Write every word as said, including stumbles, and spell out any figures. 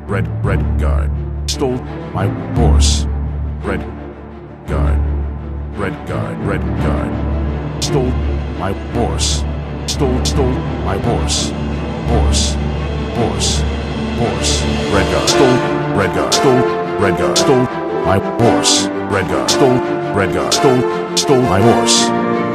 Red, red guard. Stole my horse. Red guard. Red guard. Red guard. Stole my horse. Stole, stole my horse. Horse. Horse. Horse. Red guard. Stole. Red guard. Stole. Red guard. Stole my horse. Red guard. Stole. Red guard. Stole. Stole my horse.